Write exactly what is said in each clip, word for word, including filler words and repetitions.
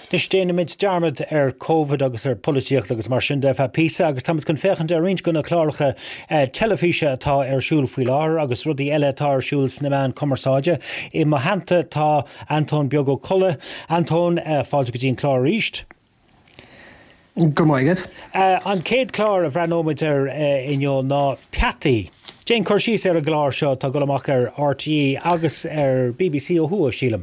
Nis déana mid dearmad ar COVID agus ar políocht agus mar sin de bheith písa agus tá gon féchan ar rint gona chláircha telefíse atá ar siúl faoi láthair agus rudí eile atá ar siúl sna commerceáide. I má hananta tá Anton Biogo Culla. Anton fáilte go dtíon chlár ríist. Go maigad. An céad chlár a bhreanóid ar inniu ná peataí. Jane Corshís ar a gláir seo tá go amach ar R T E agus ar B B C ó thua sílam.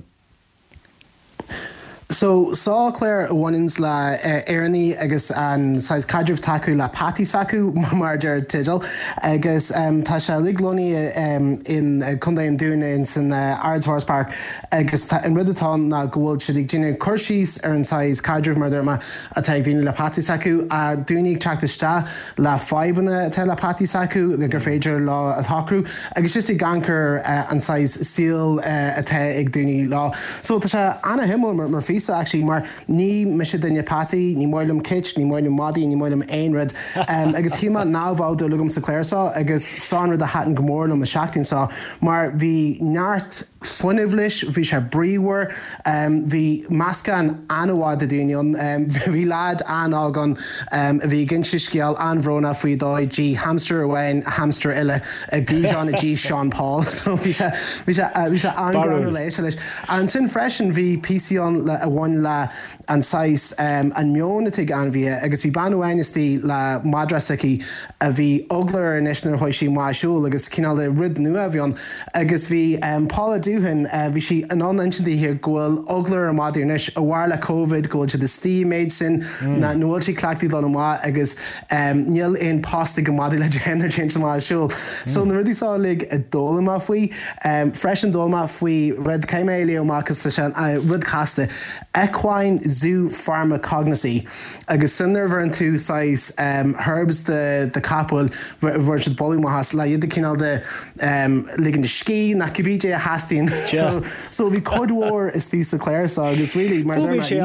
So sá Claire bhainins le éarnaí agus an sais cadrih taú le patí sacu mar deir tidal agus um, tá se liglóní um, in chundaon dúna in san uh, Ardsfors Park agus in rudatá na gohfuil si ag dine chuirsís ar an sais cadrih mar derma a teag dúine le patí sacu a dúnig teachtaiste le fáibanna te le patí sacu gur féidir lá a thacrú agus just i gancur uh, an sais síl uh, a te ag dúine lá. So tá se anna himil mar, mar actually mar ní misise dunne patí, ní moilm kitch, ní moilm madi, ní moilm einred. Um, agus híma nábháú lugum sa Clairsá agus sáanrad a hatan gomórlam a seachtain sá, mar bhí neart funivlis, bhí se bríwer, um, bhí masca an anhád a dúineon, um, bhí lad anágan, um, bhí ginse scial anhrona faoi dóid G hamster ahhain, hamster ile a gújan a G Sean Paul. So bhí se bhí se uh, bhí se angrán leis leis. An sin freisin bhí P C on le a bhain le an sais um, an miónatigh an bhí agus bhí banhhainistí le madrasaí a bhí oglar in isnar hoi sí máisiúil agus cinál le rid nua bhíon agus bhí um, Paula Dúhan uh, bhí si an anintí hir ghfuil oglar a mádíirnis a bhhair le COVID ghfuil si de stí méid sin mm. na nuail si clachtaí le má agus um, níl on pasta go mádí le gender change máisiúil. Mm. So na rudíá lig a dólamá faoi um, fresh an dólamá faoi red caiimé má agus uh, rud casta equine zoo pharmacognosy agus sinnar bhar an tú sais um, herbs de, de capel bhar si bolí has le iad cinál de um, ligan de cí na cibíide a hastín. So so bhí codhór is tí sa Claire sa agus really mar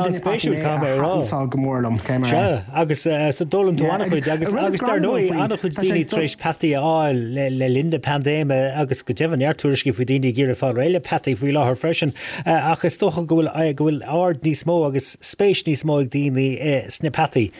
derá gomórlam céimar. Agus sa dólam tú anna chuid agus agus dar nói anna chuid daoine tríéis patí áil le linda pandéma agus go dehan airtúrisci faoi daoine ggéar fá réile patí faoi láthair freisin agus tócha go bhfuil go bhfuil ard níos mó agus spéis níos mó ag daoine eh, sna patí.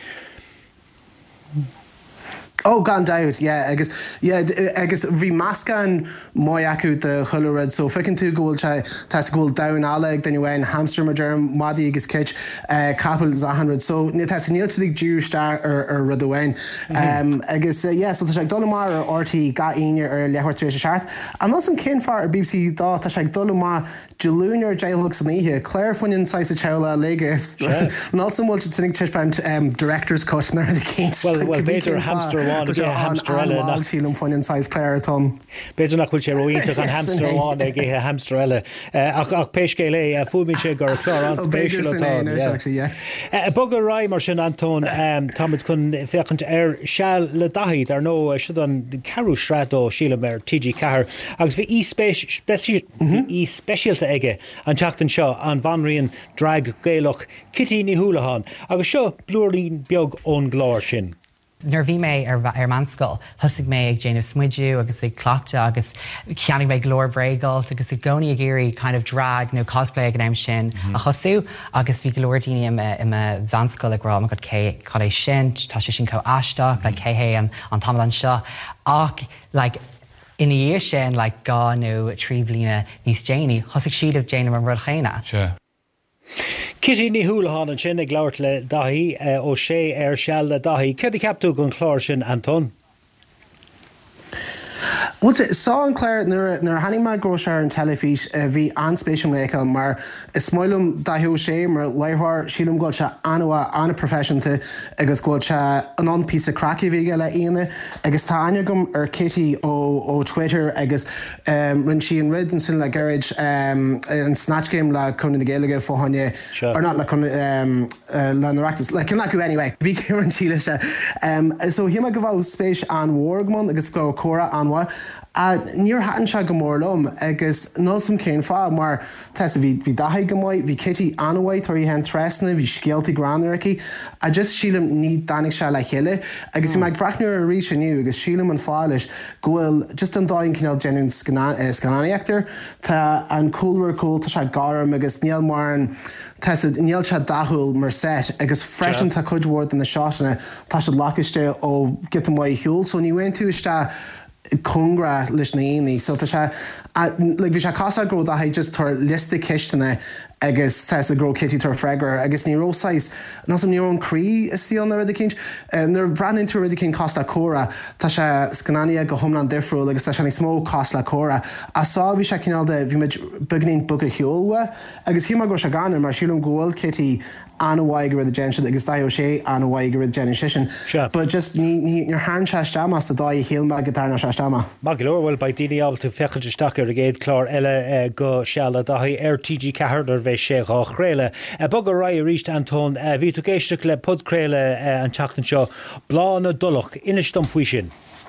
Oh, gan daud, yeah, agus yeah, agus bhí mascan mai acu de chuilead, so ficinn tú ghfuil tá ghfuil dain aleg den bhhain hamster mar derm madi agus kitch uh, capel a hundred, so ní tá níl tig dú star ar ar rud bhhain. Um, agus uh, yeah, so tá sé dul mar ar ortaí ga aine ar lehairtar a seart. An nás an cin far ar B B C dá tá sé dul má Jolúnar jailhug san ihe, Claire funin sais a teula legus. Ná sam bhil tinnig tispant um, director's cut nar the king. Well, well, better hamster hamsterelle nach sílam foin sais Claire Tom. Beidir nach bhfuil sé roiínta an hamsterháin ag ihe hamsterelle. Ach ach péiscéile a fúmin sé gur chlár an spéisiúil atá. Bogur rá mar sin Anton táid chun féchant ar seall le daithid ar nó si an carú srádó sílam ar T G Cahar agus bhí í speisialta aige an teachtain seo an bhanríon drag géalach Kitty ní Húlahan agus seo blúirlín beag ón gláir sin. Nar bhí mé ar, ar manscoil, thusig mé ag Jane Smuidú agus ag clochta agus ceannig mé glór bréigalt agus ag gcónaí a géirí kind of drag nó cosplay ag an aim sin mm-hmm. a chosú agus bhí glór daoine i me bhanscoil ag rám agad cé cad é sin, tá sé sin có aisteach le céhé an an tamil an seo ach like ina dhé sin le gá nó trí bhbliana níos Janie, thusig siad of Jane an rud chéine. Sure. Kitty ní Húlahan an sin ag labhairt le daithí ó sé ar seall le daithí. Cad ceaptú gon chláir sin Anton? Wat sá an Claire nar hanig me groisiir an telefís bhí anspéisiom lécha mar is smailm daithú sé mar leithhar sílam gáil se anha anna professionanta agus gáil se an an pí a crackí bhíige le aine agus tá aine gom ar Kitty ó ó Twitter agus um, rinn si an rid an sin le garage um, an snatch game le chun na Gaeilge fóhanne sure. or not le chun um, uh, le narachtas le cin acu anyway bhí an síle se um, so hí me go bhah spéis an Wargman agus go chora anha a níor hatan se go mór lom agus nósam céin fá mar testa bhí bhí dathaid go mhaid, bhí Kitty anhaid tar í hen tresna, bhí scialtaí granarachí, a just sílam ní danig se le chéile, agus bhí meid brathnúir a ríis aniu agus sílam an fáilis gohfuil just an dáin cinál genún scanáíachtar tá an coolra cool tá se garam agus níl mar an Tessa níl se dathúil mar set agus freisin tá chudhór in na seásanna tá se lacaiste ó get am mhaid hiúil, so ní bhain tú iste congra leis na aonaí, so tá se le bhí se casa gro a just tar lista cisteanna agus testa gro Kitty tar freigar agus ní rósáis ná sam níor an crí is tí an rud cinint nar branin tú rud cin costa córa tá se scanánia go thomlan difriúil agus tá se ní smó cost le córa a sá bhí se cinál de bhí meid buganín bu a heolha agus hí go se ganar mar siúlum ghil Kitty anhaig ru a gen agus da sé anhaig ru gen sin but just ní ar hán se stama a dá héalma gotarna se stama. Má go leorhfuil ba daine ábal tú fechailte stair a géad chlár eile go seala dá ar T G cehar ar bheith sé á chréile. Bag a ra a ríist Antón ví tú géisteach le podcréile an teachtain seo blána dulach ina stom faoi sin.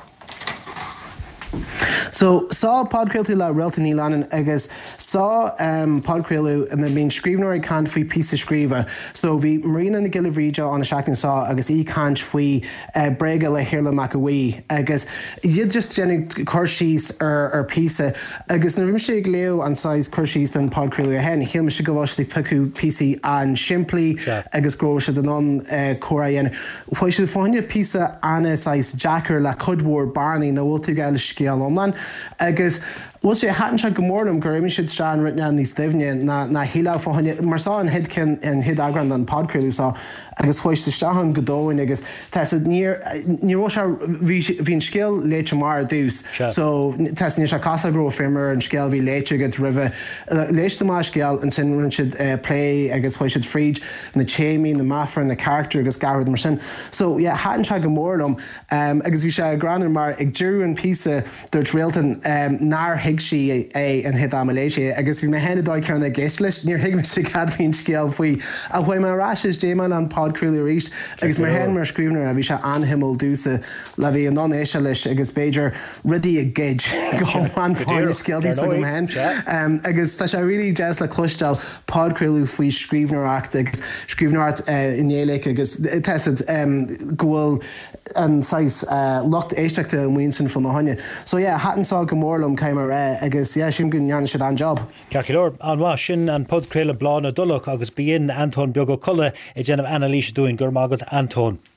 So sá podcréilú le réalta ní leanan agus sá um, podcréilú in na bíon scríbneir cant faoi pí a scríbe. So bhí marina na gilhríide an seaachtain sá agus í cant faoi uh, brega le hiirla mac ahí agus iad just dénig chuirsís ar ar písa agus na bhím sé ag léo an sais chuirsís an podcréilú a hen hiilme se go bhhaiste picu pí an siimplí yeah. agus gró se den non uh, córa dhéana. Fuoi se fáinne písa anna sais Jackar le chudhór barnaí na bhfuil tú gaile scéal omlan agus bhil sé hatan se go mórlam gur éimi siad seán ritne an níos duimne na na híile fáinne mar sá an headcin an head agran an podcréilú sá agus chuis sa stahan godóin agus tesa níor níor se bhín scéal léite mar dús so tesa níor se casa gró firmar an scéal bhí léite go ribh léiste má scéal an sin run siad play agus chuis siad fríd na chéimí na mafra na character agus garad mar sin so yeah hatan se go mórlam um, agus bhí se granar mar ag dúr an písa dúirt réaltan um, nar hiig si é an hit am Malaysia agus bhí me hena dóid ceanna geislis níor hiigme si cad bhín scéal faoi a bhfuil mar ráis déman an podcréilú ríist agus mar hen mar scríbnar a bhí se anhimil dúsa le bhí an non éise leis agus Beiidir rudí a gid go an fáinne scéaltí sa go hen agus tá se ri jazz le clustal podcréilú faoi scríbnarácht agus scríbnáart inéala agus tead gohfuil an sais locht éisteachta an muoin fan na haine. So yeah, hatan sá go mórlam caiimar ré agus yeah, sin gon neanna siad an job. Ceacair an bhá sin an podcréile blána dulach agus bíon Antón beag go colla i dtéanamh Annalise dúin gur mágad Antón.